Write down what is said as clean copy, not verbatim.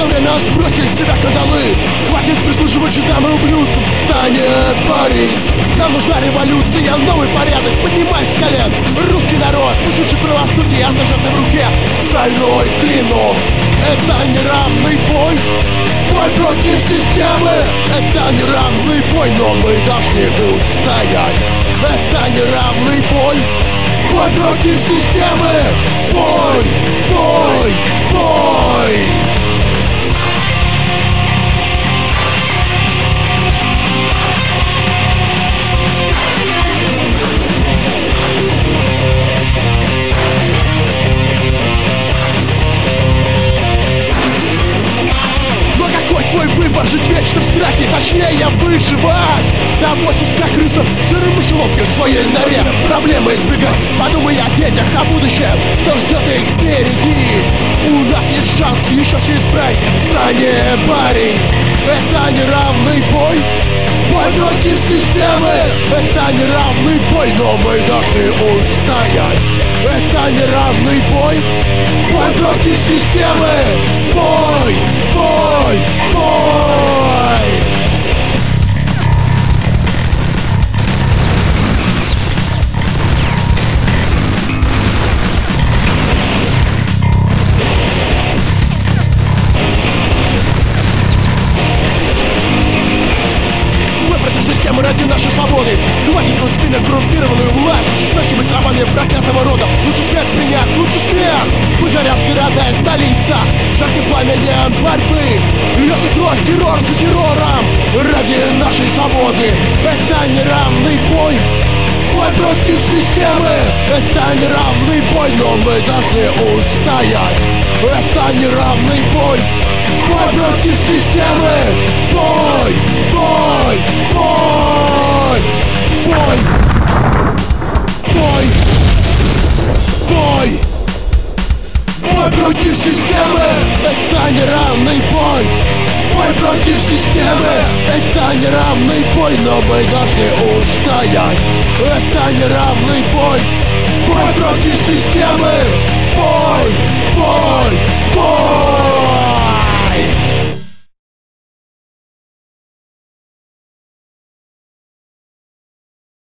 Пришло время сбросить с себя кандалы. Хватит прислуживать жидам и ублюдкам. Встань, Борис, нам нужна революция, новый порядок. Поднимай с колен, русский народ. Пусть лучше правосудие, а зажатый в руке стальной клинок. Это неравный бой, бой против системы. Это неравный бой, но мы должны устоять. Это неравный бой, бой против системы. Бой, бой, бой. Твой выбор жить вечно в страхе, точнее выживать. Заботься как крыса в сырой мышеловке в своей норе. Проблемы избегать, подумай о детях, о будущем, что ждет их впереди. У нас есть шанс еще все исправить. Встань, Борис, это неравный бой, бой против системы. Это неравный бой, но мы должны устоять. Это неравный бой, бой против системы. Бой, бой, бой. Мы против системы ради нашей свободы. Хватит тут спинок коррумпированную власть. Сносимых травами проклятого рода. Лучше смерть принять, лучше смерть. Пусть горят города и столица жарким пламенем борьбы. Льется кровь, террор за террором ради нашей свободы. Это неравный бой, бой против системы. Это неравный бой, но мы должны устоять. Это неравный бой, бой против системы. Бой, бой, бой. Бой, бой, бой. Бой против системы. Это неравный бой, бой против системы. Это неравный бой, но мы должны устоять. Это неравный бой, бой против системы. Бой, бой, бой.